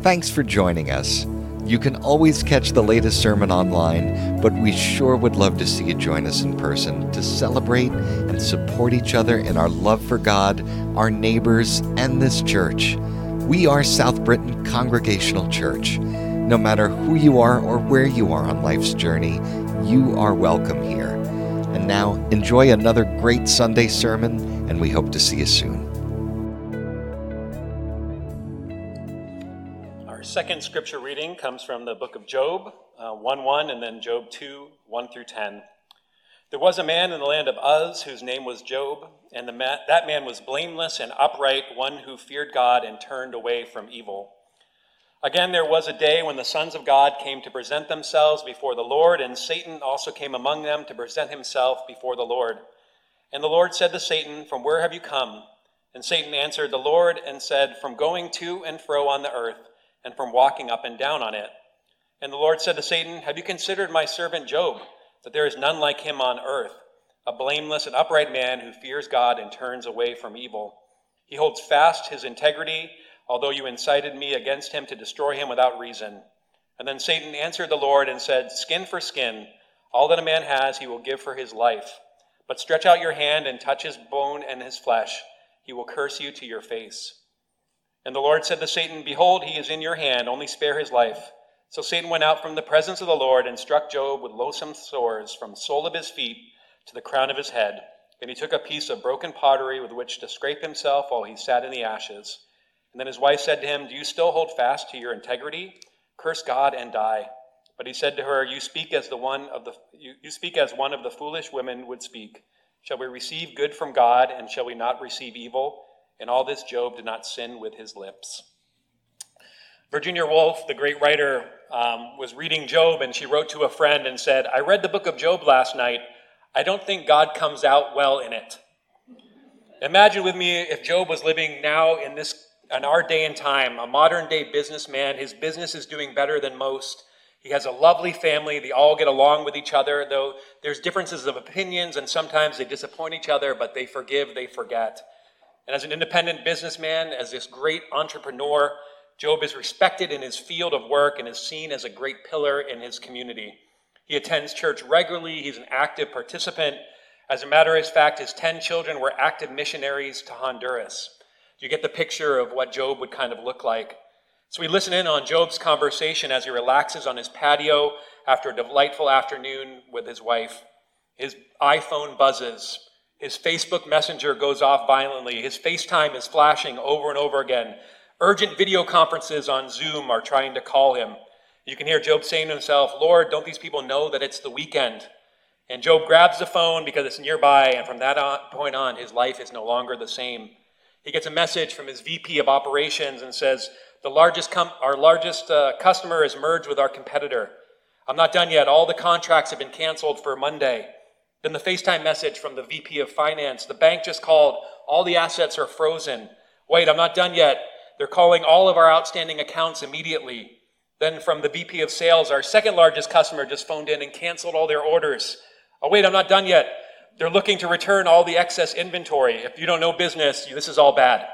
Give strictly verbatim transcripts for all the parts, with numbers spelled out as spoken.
Thanks for joining us. You can always catch the latest sermon online, but we sure would love to see you join us in person to celebrate and support each other in our love for God, our neighbors, and this church. We are South Britain Congregational Church. No matter who you are or where you are on life's journey, you are welcome here. And now, enjoy another great Sunday sermon, and we hope to see you soon. Second scripture reading comes from the book of Job, uh, one one, and then Job two, one through ten. There was a man in the land of Uz whose name was Job, and the ma- that man was blameless and upright, one who feared God and turned away from evil. Again, there was a day when the sons of God came to present themselves before the Lord, and Satan also came among them to present himself before the Lord. And the Lord said to Satan, "From where have you come?" And Satan answered the Lord and said, "From going to and fro on the earth, and from walking up and down on it." And the Lord said to Satan, "Have you considered my servant Job, that there is none like him on earth, a blameless and upright man who fears God and turns away from evil? He holds fast his integrity, although you incited me against him to destroy him without reason." And then Satan answered the Lord and said, "Skin for skin, all that a man has he will give for his life. But stretch out your hand and touch his bone and his flesh. He will curse you to your face." And the Lord said to Satan, "Behold, he is in your hand, only spare his life." So Satan went out from the presence of the Lord and struck Job with loathsome sores from the sole of his feet to the crown of his head. And he took a piece of broken pottery with which to scrape himself while he sat in the ashes. And then his wife said to him, "Do you still hold fast to your integrity? Curse God and die." But he said to her, "You speak as the one of the you, you speak as one of the foolish women would speak. Shall we receive good from God, and shall we not receive evil? In all this, Job did not sin with his lips." Virginia Woolf, the great writer, um, was reading Job, and she wrote to a friend and said, "I read the book of Job last night. I don't think God comes out well in it." Imagine with me if Job was living now in this, in our day and time, a modern day businessman. His business is doing better than most. He has a lovely family. They all get along with each other, though there's differences of opinions, and sometimes they disappoint each other, but they forgive, they forget. And as an independent businessman, as this great entrepreneur, Job is respected in his field of work and is seen as a great pillar in his community. He attends church regularly. He's an active participant. As a matter of fact, his ten children were active missionaries to Honduras. You get the picture of what Job would kind of look like. So we listen in on Job's conversation as he relaxes on his patio after a delightful afternoon with his wife. His iPhone buzzes. His Facebook Messenger goes off violently. His FaceTime is flashing over and over again. Urgent video conferences on Zoom are trying to call him. You can hear Job saying to himself, "Lord, don't these people know that it's the weekend?" And Job grabs the phone because it's nearby, and from that on, point on, his life is no longer the same. He gets a message from his V P of operations and says, the largest com- our largest uh, customer has merged with our competitor. I'm not done yet. All the contracts have been canceled for Monday. Then the FaceTime message from the V P of finance. The bank just called. All the assets are frozen. Wait, I'm not done yet. They're calling all of our outstanding accounts immediately. Then from the V P of sales, our second largest customer just phoned in and canceled all their orders. Oh, wait, I'm not done yet. They're looking to return all the excess inventory. If you don't know business, this is all bad.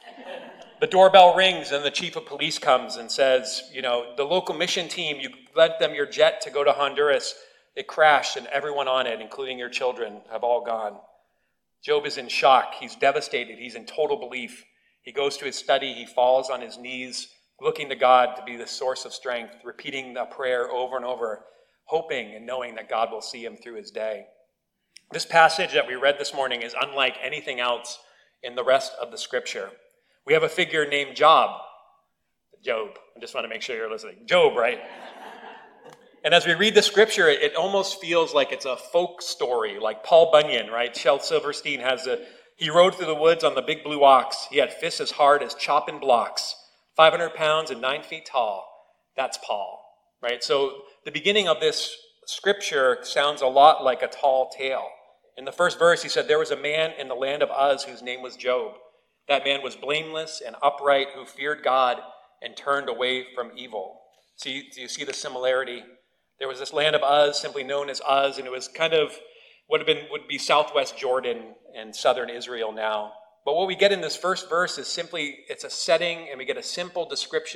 The doorbell rings and the chief of police comes and says, you know, the local mission team, you lent them your jet to go to Honduras. It crashed and everyone on it, including your children, have all gone. Job is in shock. He's devastated. He's in total belief. He goes to his study. He falls on his knees, looking to God to be the source of strength, repeating the prayer over and over, hoping and knowing that God will see him through his day. This passage that we read this morning is unlike anything else in the rest of the scripture. We have a figure named Job. Job. I just want to make sure you're listening. Job, right? And as we read the scripture, it, it almost feels like it's a folk story, like Paul Bunyan, right? Shel Silverstein has a, he rode through the woods on the big blue ox. He had fists as hard as chopping blocks, five hundred pounds and nine feet tall. That's Paul, right? So the beginning of this scripture sounds a lot like a tall tale. In the first verse, he said, there was a man in the land of Uz whose name was Job. That man was blameless and upright, who feared God and turned away from evil. See, do you see the similarity? There was this land of Uz, simply known as Uz, and it was kind of would have been would be southwest Jordan and southern Israel now. But what we get in this first verse is simply, it's a setting, and we get a simple description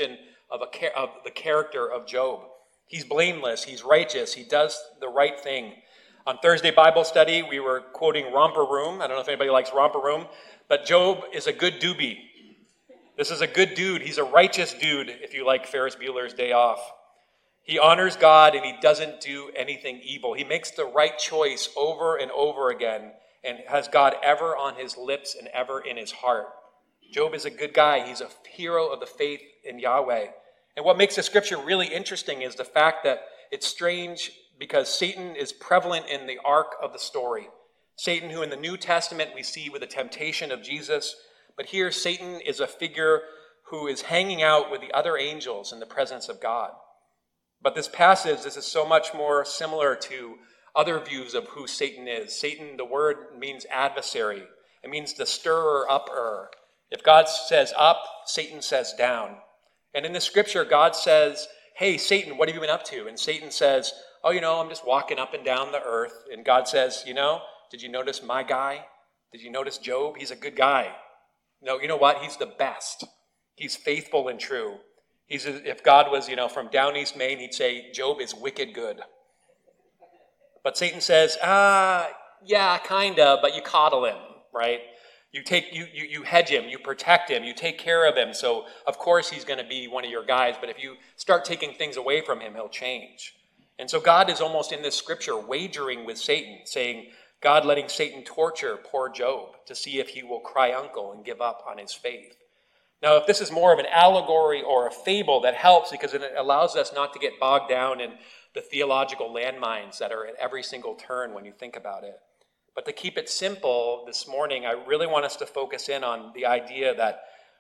of, a, of the character of Job. He's blameless, he's righteous, he does the right thing. On Thursday Bible study, we were quoting Romper Room. I don't know if anybody likes Romper Room, but Job is a good doobie. This is a good dude. He's a righteous dude, if you like Ferris Bueller's Day Off. He honors God and he doesn't do anything evil. He makes the right choice over and over again and has God ever on his lips and ever in his heart. Job is a good guy. He's a hero of the faith in Yahweh. And what makes the scripture really interesting is the fact that it's strange because Satan is prevalent in the arc of the story. Satan, who in the New Testament we see with the temptation of Jesus, but here Satan is a figure who is hanging out with the other angels in the presence of God. But this passage, this is so much more similar to other views of who Satan is. Satan, the word means adversary. It means the stirrer upper. If God says up, Satan says down. And in the scripture, God says, hey, Satan, what have you been up to? And Satan says, oh, you know, I'm just walking up and down the earth. And God says, you know, did you notice my guy? Did you notice Job? He's a good guy. No, you know what? He's the best. He's faithful and true. He's, if God was, you know, from down East Maine, he'd say, Job is wicked good. But Satan says, ah, yeah, kind of, but you coddle him, right? You take, you, you, you hedge him, you protect him, you take care of him. So, of course, he's going to be one of your guys. But if you start taking things away from him, he'll change. And so God is almost in this scripture wagering with Satan, saying, God letting Satan torture poor Job to see if he will cry uncle and give up on his faith. Now, if this is more of an allegory or a fable, that helps because it allows us not to get bogged down in the theological landmines that are at every single turn when you think about it. But to keep it simple this morning, I really want us to focus in on the idea that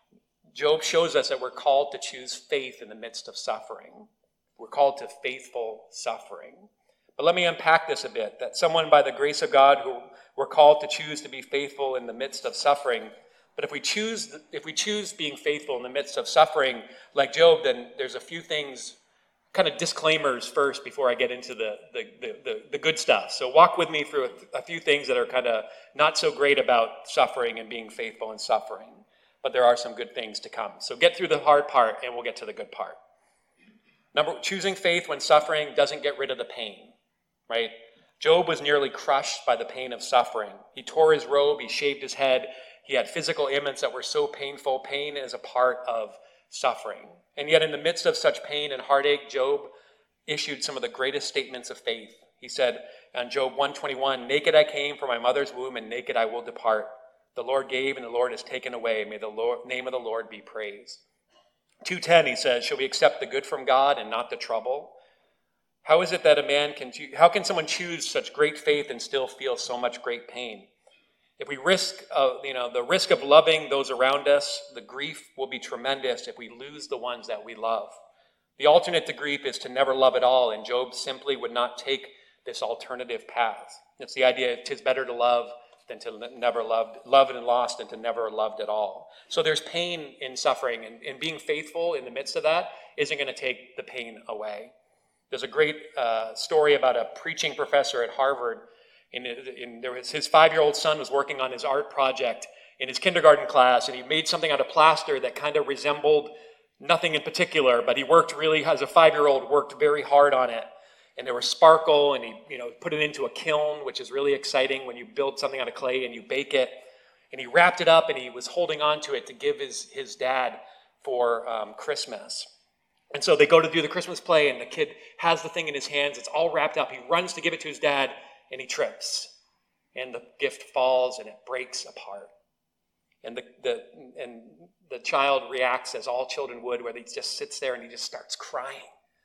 Job shows us that we're called to choose faith in the midst of suffering. We're called to faithful suffering. But let me unpack this a bit, that someone by the grace of God who we're called to choose to be faithful in the midst of suffering. But if we choose if we choose being faithful in the midst of suffering like Job, then there's a few things, kind of disclaimers first before I get into the, the, the, the, the good stuff. So walk with me through a, a few things that are kind of not so great about suffering and being faithful in suffering. But there are some good things to come. So get through the hard part and we'll get to the good part. Number, choosing faith when suffering doesn't get rid of the pain, right? Job was nearly crushed by the pain of suffering. He tore his robe, he shaved his head, he had physical ailments that were so painful. Pain is a part of suffering. And yet in the midst of such pain and heartache, Job issued some of the greatest statements of faith. He said on Job one twenty-one, naked I came from my mother's womb, and naked I will depart. The Lord gave, and the Lord has taken away. May the Lord, name of the Lord be praised. two ten, he says, shall we accept the good from God and not the trouble? How is it that a man can, how can someone choose such great faith and still feel so much great pain? If we risk, uh, you know, the risk of loving those around us, the grief will be tremendous if we lose the ones that we love. The alternate to grief is to never love at all, and Job simply would not take this alternative path. It's the idea, it is better to love than to never love, love and lost than to never loved at all. So there's pain in suffering, and, and being faithful in the midst of that isn't going to take the pain away. There's a great uh, story about a preaching professor at Harvard. In, in, there was, his five-year-old son was working on his art project in his kindergarten class, and he made something out of plaster that kind of resembled nothing in particular, but he worked really, as a five-year-old, worked very hard on it. And there was sparkle, and he you know, put it into a kiln, which is really exciting when you build something out of clay and you bake it. And he wrapped it up, and he was holding on to it to give his, his dad for um, Christmas. And so they go to do the Christmas play, and the kid has the thing in his hands. It's all wrapped up. He runs to give it to his dad, and he trips, and the gift falls, and it breaks apart. And the, the and the child reacts as all children would, where he just sits there and he just starts crying.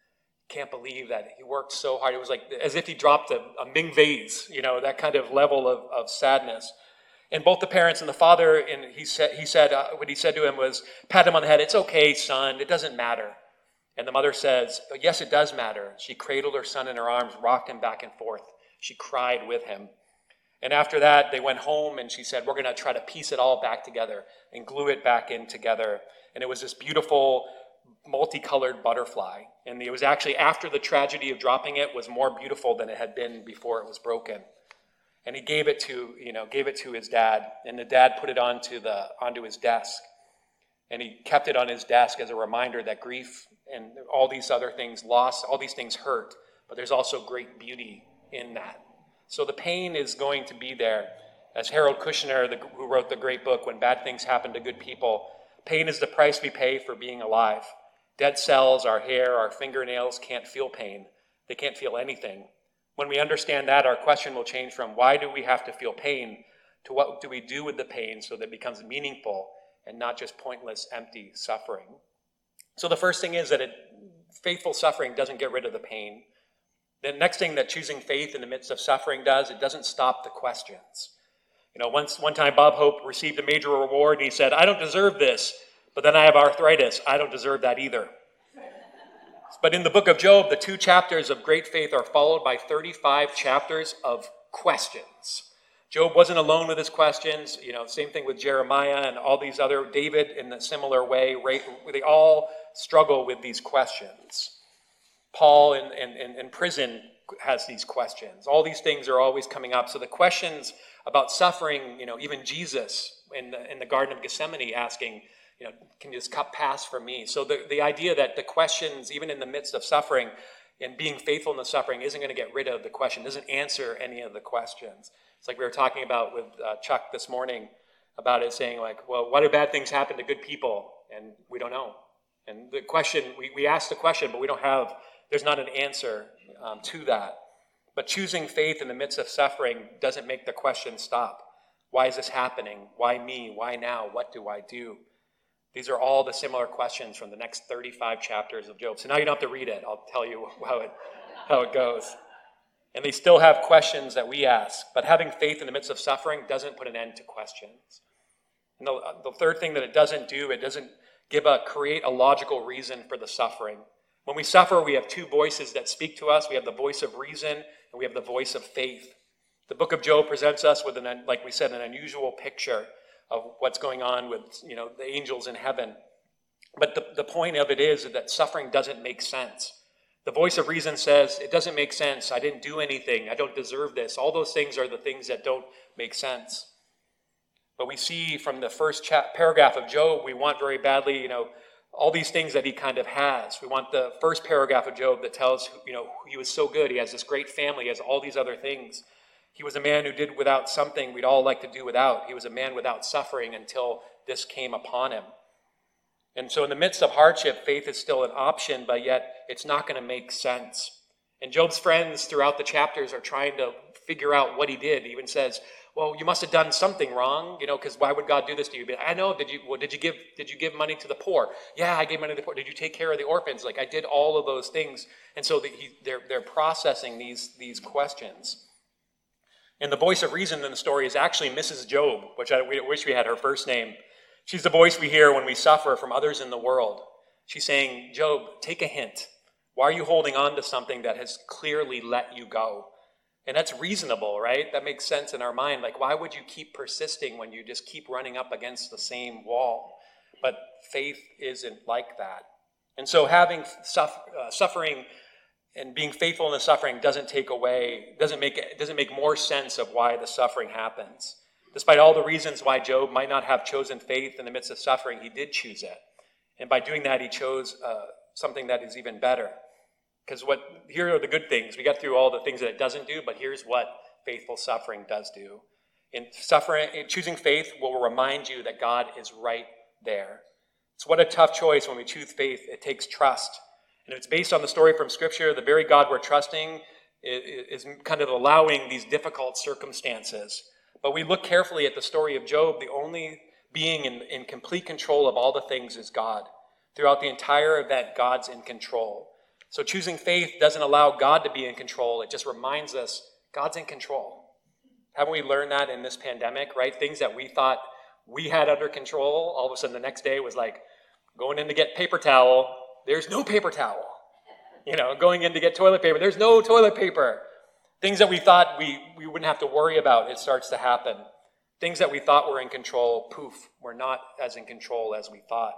Can't believe that he worked so hard. It was like as if he dropped a, a Ming vase, you know, that kind of level of, of sadness. And both the parents and the father, and he said, he said uh, what he said to him was, pat him on the head. It's okay, son. It doesn't matter. And the mother says, yes, it does matter. She cradled her son in her arms, rocked him back and forth. She cried with him. And after that, they went home, and she said, we're going to try to piece it all back together and glue it back in together. And it was this beautiful, multicolored butterfly. And it was actually after the tragedy of dropping it was more beautiful than it had been before it was broken. And he gave it to, you know, gave it to his dad, and the dad put it onto the onto his desk. And he kept it on his desk as a reminder that grief and all these other things, loss, all these things hurt, but there's also great beauty in that. So the pain is going to be there. As Harold Kushner, the, who wrote the great book, When Bad Things Happen to Good People, pain is the price we pay for being alive. Dead cells, our hair, our fingernails can't feel pain. They can't feel anything. When we understand that, our question will change from why do we have to feel pain to what do we do with the pain so that it becomes meaningful and not just pointless, empty suffering. So the first thing is that it, faithful suffering doesn't get rid of the pain. The next thing that choosing faith in the midst of suffering does, it doesn't stop the questions. You know, once one time Bob Hope received a major reward and he said, I don't deserve this, but then I have arthritis. I don't deserve that either. But in the book of Job, the two chapters of great faith are followed by thirty-five chapters of questions. Job wasn't alone with his questions. You know, same thing with Jeremiah and all these other, David in a similar way. Right? They all struggle with these questions. Paul in, in, in prison has these questions. All these things are always coming up. So the questions about suffering, you know, even Jesus in the, in the Garden of Gethsemane asking, you know, can this cup pass from me? So the, the idea that the questions, even in the midst of suffering and being faithful in the suffering, isn't going to get rid of the question, doesn't answer any of the questions. It's like we were talking about with uh, Chuck this morning about it, saying like, well, why do bad things happen to good people? And we don't know. And the question, we, we ask the question, but we don't have, there's not an answer um, to that. But choosing faith in the midst of suffering doesn't make the question stop. Why is this happening? Why me? Why now? What do I do? These are all the similar questions from the next thirty-five chapters of Job. So now you don't have to read it. I'll tell you how it, how it goes. And they still have questions that we ask. But having faith in the midst of suffering doesn't put an end to questions. And the, the third thing that it doesn't do, it doesn't give a create a logical reason for the suffering. When we suffer, we have two voices that speak to us. We have the voice of reason and we have the voice of faith. The book of Job presents us with, an, like we said, an unusual picture of what's going on with, you know, the angels in heaven. But the, the point of it is that suffering doesn't make sense. The voice of reason says, it doesn't make sense. I didn't do anything. I don't deserve this. All those things are the things that don't make sense. But we see from the first cha- paragraph of Job, we want very badly, you know, all these things that he kind of has. We want the first paragraph of Job that tells, you know, he was so good. He has this great family. He has all these other things. He was a man who did without something we'd all like to do without. He was a man without suffering until this came upon him. And so in the midst of hardship, faith is still an option, but yet it's not going to make sense. And Job's friends throughout the chapters are trying to figure out what he did. He even says, well, you must have done something wrong, you know, because why would God do this to you? But I know, did you, well, did you give, did you give money to the poor? Yeah, I gave money to the poor. Did you take care of the orphans? Like I did all of those things. And so the, he, they're, they're processing these, these questions. And the voice of reason in the story is actually Missus Job, which I wish we had her first name. She's the voice we hear when we suffer from others in the world. She's saying, Job, take a hint. Why are you holding on to something that has clearly let you go? And that's reasonable, right? That makes sense in our mind. Like, why would you keep persisting when you just keep running up against the same wall? But faith isn't like that. And so having suffer, uh, suffering and being faithful in the suffering doesn't take away, doesn't make it doesn't make more sense of why the suffering happens. Despite all the reasons why Job might not have chosen faith in the midst of suffering, he did choose it. And by doing that, he chose uh, something that is even better. Because what here are the good things. We got through all the things that it doesn't do, but here's what faithful suffering does do. In suffering, in choosing faith will remind you that God is right there. It's what a tough choice when we choose faith. It takes trust. And it's based on the story from Scripture. The very God we're trusting is kind of allowing these difficult circumstances. But we look carefully at the story of Job. The only being in, in complete control of all the things is God. Throughout the entire event, God's in control. So choosing faith doesn't allow God to be in control. It just reminds us God's in control. Haven't we learned that in this pandemic, right? Things that we thought we had under control, all of a sudden the next day was like going in to get paper towel. There's no paper towel. You know, going in to get toilet paper. There's no toilet paper. Things that we thought we, we wouldn't have to worry about, it starts to happen. Things that we thought were in control, poof, we're not as in control as we thought.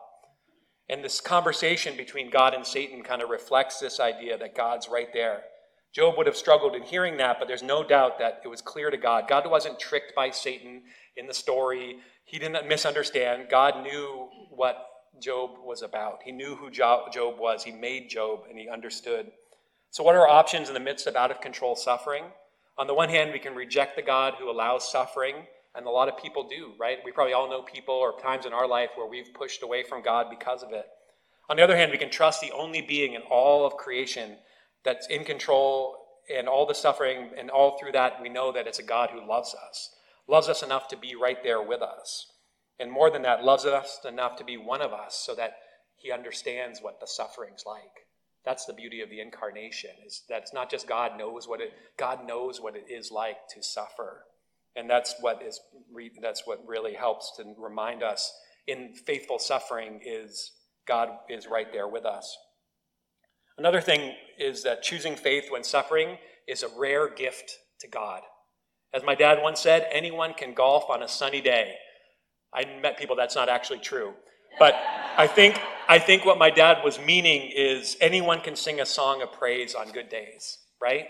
And this conversation between God and Satan kind of reflects this idea that God's right there. Job would have struggled in hearing that, but there's no doubt that it was clear to God. God wasn't tricked by Satan in the story. He didn't misunderstand. God knew what Job was about. He knew who Job was. He made Job, and he understood. So what are our options in the midst of out-of-control suffering? On the one hand, we can reject the God who allows suffering, and a lot of people do, right? We probably all know people or times in our life where we've pushed away from God because of it. On the other hand, we can trust the only being in all of creation that's in control, and all the suffering, and all through that, we know that it's a God who loves us, loves us enough to be right there with us. And more than that, loves us enough to be one of us so that he understands what the suffering's like. That's the beauty of the incarnation, is that it's not just God knows what it, God knows what it is like to suffer. And that's what is, that's what really helps to remind us in faithful suffering is God is right there with us. Another thing is that choosing faith when suffering is a rare gift to God. As my dad once said, anyone can golf on a sunny day. I met people that's not actually true. But I think I think what my dad was meaning is anyone can sing a song of praise on good days, right?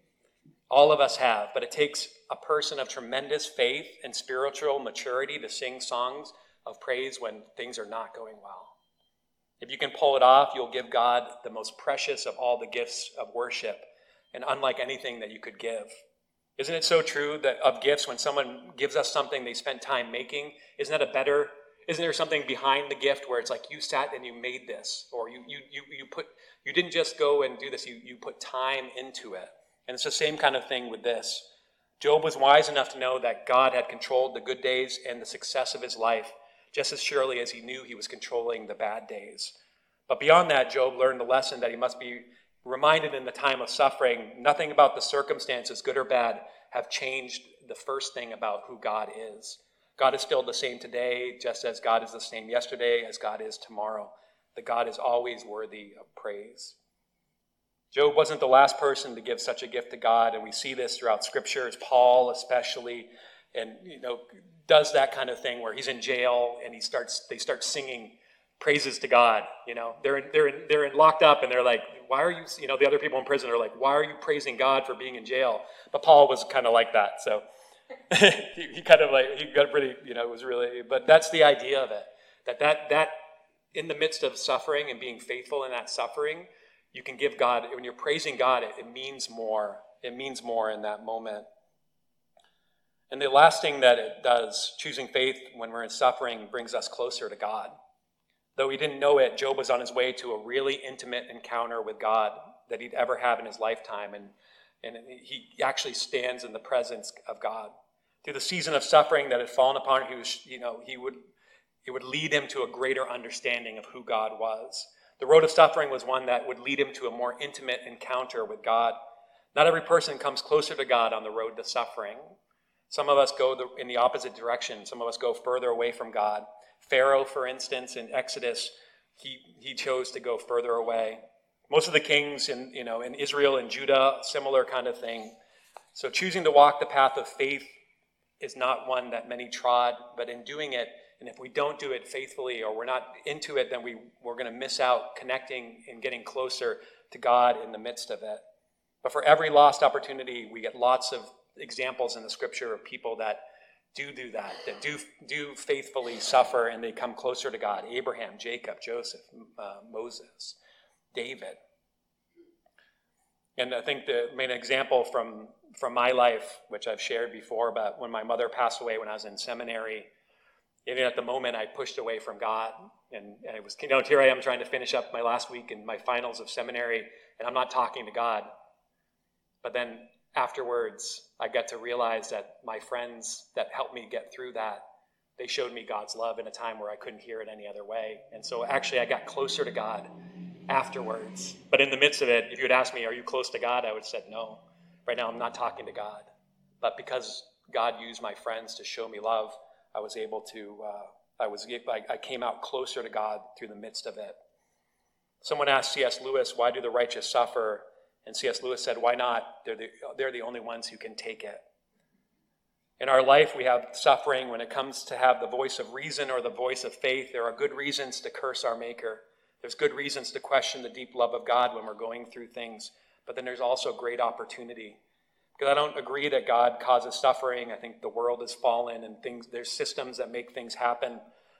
All of us have, but it takes a person of tremendous faith and spiritual maturity to sing songs of praise when things are not going well. If you can pull it off, you'll give God the most precious of all the gifts of worship, and unlike anything that you could give. Isn't it so true that of gifts, when someone gives us something they spent time making, isn't that a better, isn't there something behind the gift where it's like you sat and you made this, or you you you you put, you didn't just go and do this, you, you put time into it. And it's the same kind of thing with this. Job was wise enough to know that God had controlled the good days and the success of his life, just as surely as he knew he was controlling the bad days. But beyond that, Job learned the lesson that he must be reminded in the time of suffering, nothing about the circumstances, good or bad, have changed the first thing about who God is. God is still the same today, just as God is the same yesterday, as God is tomorrow. That God is always worthy of praise. Job wasn't the last person to give such a gift to God, and we see this throughout scriptures. Paul especially, and you know, does that kind of thing where he's in jail and he starts they start singing praises to God. You know, they're in, they're in, they're in locked up, and they're like, why are you, you know, the other people in prison are like, why are you praising God for being in jail? But Paul was kind of like that, so he, he kind of like, he got pretty, you know, it was really, but that's the idea of it, that that that in the midst of suffering and being faithful in that suffering, you can give God, when you're praising God, it, it means more. It means more in that moment. And the last thing that it does, choosing faith when we're in suffering, brings us closer to God. Though he didn't know it, Job was on his way to a really intimate encounter with God that he'd ever have in his lifetime. And, and he actually stands in the presence of God. Through the season of suffering that had fallen upon him, he was, you know, he would, it would lead him to a greater understanding of who God was. The road of suffering was one that would lead him to a more intimate encounter with God. Not every person comes closer to God on the road to suffering. Some of us go the, in the opposite direction. Some of us go further away from God. Pharaoh, for instance, in Exodus, he, he chose to go further away. Most of the kings in, you know, in Israel and Judah, similar kind of thing. So choosing to walk the path of faith is not one that many trod, but in doing it, and if we don't do it faithfully or we're not into it, then we, we're going to miss out connecting and getting closer to God in the midst of it. But for every lost opportunity, we get lots of examples in the scripture of people that do do that, that do, do faithfully suffer and they come closer to God. Abraham, Jacob, Joseph, uh, Moses, David. And I think the main example from, from my life, which I've shared before, about when my mother passed away when I was in seminary, even at the moment, I pushed away from God, and, and it was, you know, here I am trying to finish up my last week in my finals of seminary, and I'm not talking to God. But then afterwards, I got to realize that my friends that helped me get through that, they showed me God's love in a time where I couldn't hear it any other way. And so actually, I got closer to God afterwards. But in the midst of it, if you had asked me, are you close to God? I would have said no. Right now, I'm not talking to God. But because God used my friends to show me love, I was able to, uh, I was, I, I came out closer to God through the midst of it. Someone asked C S Lewis, why do the righteous suffer? And C S Lewis said, why not? They're the, they're the only ones who can take it. In our life, we have suffering. When it comes to have the voice of reason or the voice of faith, there are good reasons to curse our Maker. There's good reasons to question the deep love of God when we're going through things. But then there's also great opportunity. Because I don't agree that God causes suffering. I think the world has fallen and things, there's systems that make things happen.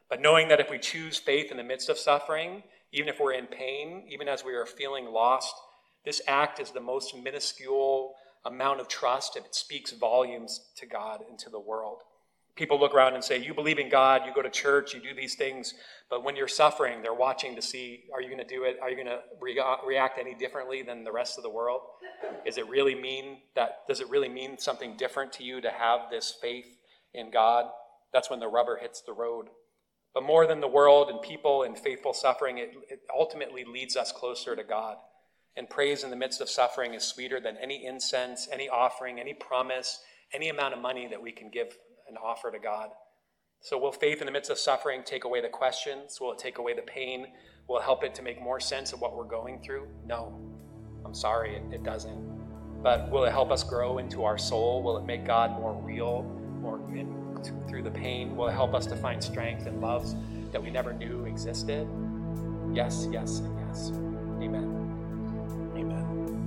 But knowing that if we choose faith in the midst of suffering, even if we're in pain, even as we are feeling lost, this act is the most minuscule amount of trust, and it speaks volumes to God and to the world. People look around and say, you believe in God, you go to church, you do these things, but when you're suffering, they're watching to see, are you going to do it? Are you going to re- react any differently than the rest of the world? Is it really mean that, does it really mean something different to you to have this faith in God? That's when the rubber hits the road. But more than the world and people and faithful suffering, it, it ultimately leads us closer to God. And praise in the midst of suffering is sweeter than any incense, any offering, any promise, any amount of money that we can give and offer to God. So will faith in the midst of suffering take away the questions? Will it take away the pain? Will it help it to make more sense of what we're going through? No, I'm sorry, it, it doesn't. But will it help us grow into our soul? Will it make God more real, more in, through the pain? Will it help us to find strength and loves that we never knew existed? Yes, yes, and yes. Amen. Amen.